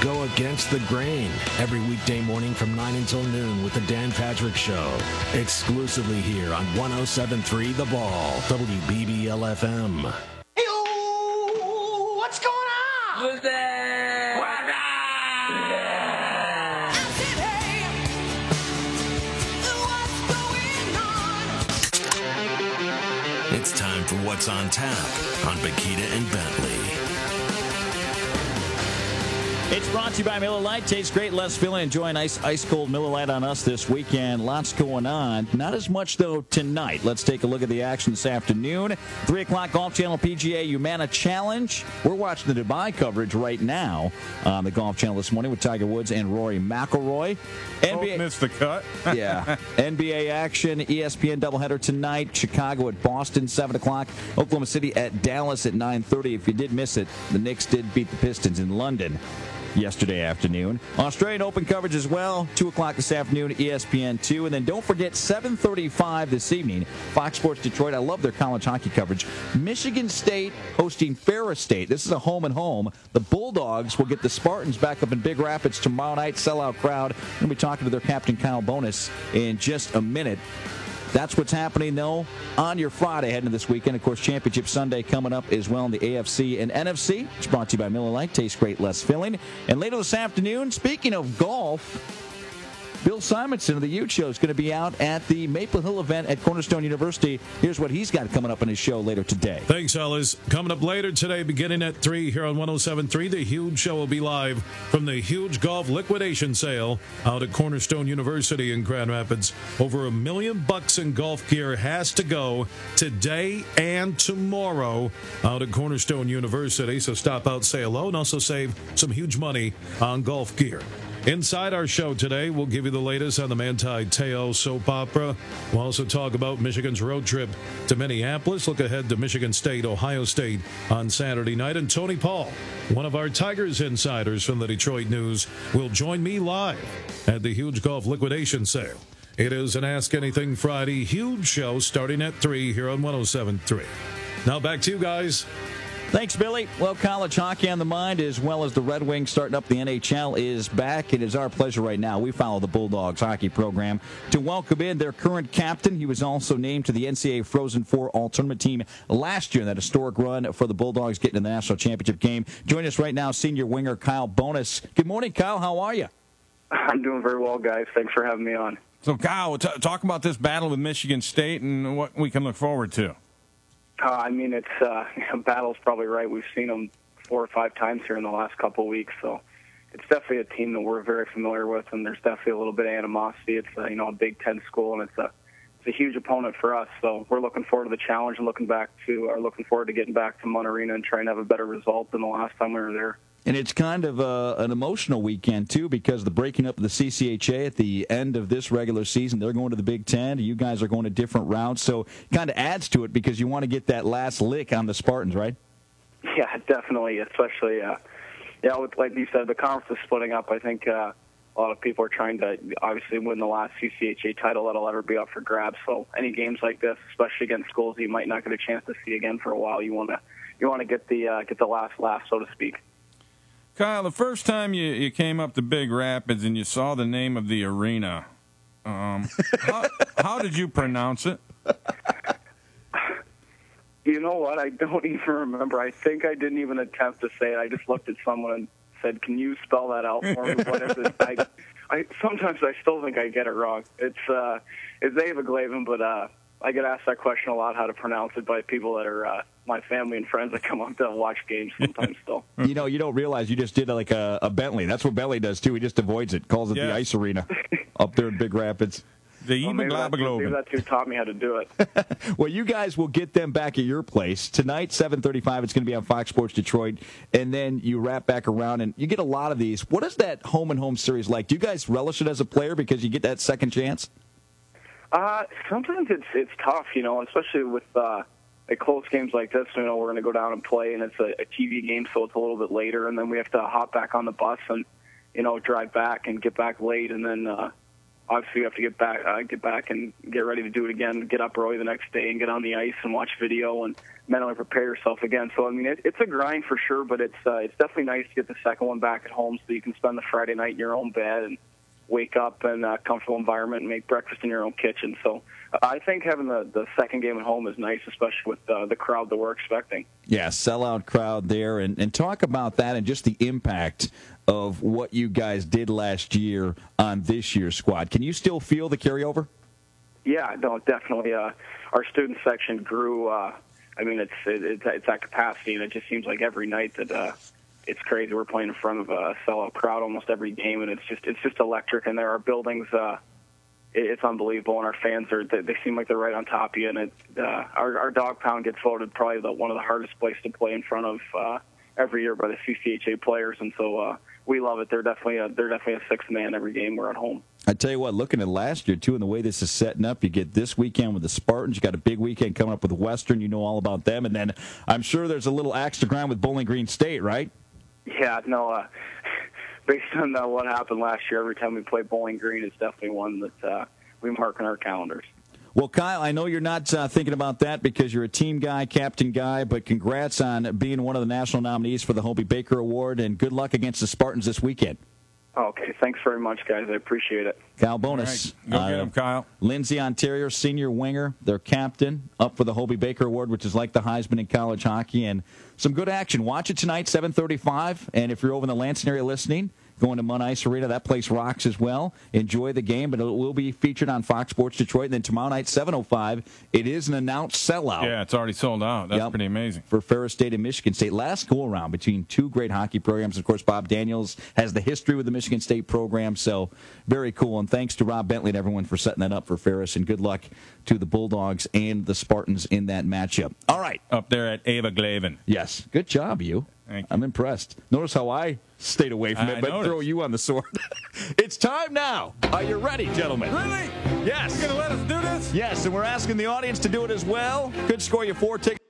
Go against the grain every weekday morning from 9 until noon with the Dan Patrick Show. Exclusively here on 107.3 The Ball, WBBL-FM. Hey-o! What's going on? Who's there? I said, hey, what's going on? It's time for What's on Tap on Bakita and Bentley. It's brought to you by Miller Lite. Tastes great, less filling. Enjoy an ice-cold Miller Lite on us this weekend. Lots going on. Not as much, though, tonight. Let's take a look at the action this afternoon. 3 o'clock, Golf Channel PGA Humana Challenge. We're watching the Dubai coverage right now on the Golf Channel this morning with Tiger Woods and Rory McIlroy. NBA missed the cut. Yeah. NBA action, ESPN doubleheader tonight. Chicago at Boston, 7 o'clock. Oklahoma City at Dallas at 9:30. If you did miss it, the Knicks did beat the Pistons in London yesterday afternoon. Australian Open coverage as well, 2 o'clock this afternoon, ESPN2. And then don't forget, 7:35 this evening, Fox Sports Detroit. I love their college hockey coverage. Michigan State hosting Ferris State. This is a home and home. The Bulldogs will get the Spartans back up in Big Rapids tomorrow night. Sellout crowd. We'll be talking to their captain, Kyle Bonus, in just a minute. That's what's happening, though, on your Friday heading to this weekend. Of course, Championship Sunday coming up as well in the AFC and NFC. It's brought to you by Miller Lite. Tastes great, less filling. And later this afternoon, speaking of golf, Bill Simonson of the Ute Show is going to be out at the Maple Hill event at Cornerstone University. Here's what he's got coming up on his show later today. Thanks, fellas. Coming up later today, beginning at 3 here on 107.3, the Huge Show will be live from the Huge Golf Liquidation Sale out at Cornerstone University in Grand Rapids. Over $1 million in golf gear has to go today and tomorrow out at Cornerstone University. So stop out, say hello, and also save some huge money on golf gear. Inside our show today, we'll give you the latest on the Manti Te'o soap opera. We'll also talk about Michigan's road trip to Minneapolis. Look ahead to Michigan State, Ohio State on Saturday night. And Tony Paul, one of our Tigers insiders from the Detroit News, will join me live at the Huge Golf Liquidation Sale. It is an Ask Anything Friday Huge Show starting at 3 here on 107.3. Now back to you guys. Thanks, Billy. Well, college hockey on the mind, as well as the Red Wings starting up the NHL, is back. It is our pleasure right now. We follow the Bulldogs hockey program to welcome in their current captain. He was also named to the NCAA Frozen Four All-Tournament team last year in that historic run for the Bulldogs getting in the national championship game. Join us right now, senior winger Kyle Bonus. Good morning, Kyle. How are you? I'm doing very well, guys. Thanks for having me on. So, Kyle, talk about this battle with Michigan State and what we can look forward to. Battle's probably right. We've seen them 4 or 5 times here in the last couple of weeks, so it's definitely a team that we're very familiar with, and there's definitely a little bit of animosity. It's a Big Ten school, and it's a huge opponent for us. So we're looking forward to the challenge and looking forward to getting back to Munn Arena and trying to have a better result than the last time we were there. And it's kind of an emotional weekend, too, because the breaking up of the CCHA at the end of this regular season, they're going to the Big Ten. You guys are going a different route. So it kind of adds to it because you want to get that last lick on the Spartans, right? Yeah, definitely, especially, like you said, the conference is splitting up. I think a lot of people are trying to obviously win the last CCHA title that'll ever be up for grabs. So any games like this, especially against schools you might not get a chance to see again for a while, you want to get the last laugh, so to speak. Kyle, the first time you came up to Big Rapids and you saw the name of the arena, how did you pronounce it? You know what? I don't even remember. I think I didn't even attempt to say it. I just looked at someone and said, "Can you spell that out for me? What is it?" Sometimes I still think I get it wrong. It's Aviglaven, but I get asked that question a lot, how to pronounce it, by people that are my family and friends that come up to watch games sometimes still. You don't realize you just did like a Bentley. That's what Bentley does, too. He just avoids it, calls it the ice arena up there in Big Rapids. Maybe that's who taught me how to do it. Well, you guys will get them back at your place. Tonight, 7:35, it's going to be on Fox Sports Detroit, and then you wrap back around, and you get a lot of these. What is that home-and-home series like? Do you guys relish it as a player because you get that second chance? Sometimes it's tough, especially with close games like this. We're going to go down and play, and it's a TV game, so it's a little bit later, and then we have to hop back on the bus and drive back and get back late, and then obviously you have to get back and get ready to do it again, get up early the next day and get on the ice and watch video and mentally prepare yourself again. So, I mean, it's a grind for sure, but it's definitely nice to get the second one back at home so you can spend the Friday night in your own bed and wake up in a comfortable environment and make breakfast in your own kitchen. So I think having the second game at home is nice, especially with the crowd that we're expecting. Yeah, sellout crowd there. And talk about that and just the impact of what you guys did last year on this year's squad. Can you still feel the carryover? Yeah, no, definitely. Our student section grew. I mean, it's at capacity, and it just seems like every night that it's crazy. We're playing in front of a sellout crowd almost every game, and it's just electric. And there are buildings. It's unbelievable, and our fans they seem like they're right on top of you. And our dog pound gets voted probably one of the hardest places to play in front of every year by the CCHA players, and so we love it. They're definitely a sixth man every game we're at home. I tell you what, looking at last year, too, and the way this is setting up, you get this weekend with the Spartans. You got a big weekend coming up with Western. You know all about them. And then I'm sure there's a little axe to grind with Bowling Green State, right? Yeah, no, based on what happened last year, every time we play Bowling Green, it's definitely one that we mark on our calendars. Well, Kyle, I know you're not thinking about that because you're a team guy, captain guy, but congrats on being one of the national nominees for the Hobie Baker Award, and good luck against the Spartans this weekend. Okay, thanks very much, guys. I appreciate it. Kyle Bonus. Right. Go get him, Kyle. Lindsay Ontario, senior winger, their captain, up for the Hobie Baker Award, which is like the Heisman in college hockey, and some good action. Watch it tonight, 7:35, and if you're over in the Lansing area listening, going to Munn Ice Arena, that place rocks as well. Enjoy the game, but it will be featured on Fox Sports Detroit. And then tomorrow night, 7:05, it is an announced sellout. Yeah, it's already sold out. That's pretty amazing. For Ferris State and Michigan State. Last go-around between two great hockey programs. Of course, Bob Daniels has the history with the Michigan State program, so very cool. And thanks to Rob Bentley and everyone for setting that up for Ferris, and good luck to the Bulldogs and the Spartans in that matchup. All right. Up there at Ava Glavin. Yes. Good job, you. Thank you. I'm impressed. Notice how I stayed away from it, but throw you on the sword. It's time now. Are you ready, gentlemen? Really? Yes. You're going to let us do this? Yes, and we're asking the audience to do it as well. Could score you 4 tickets.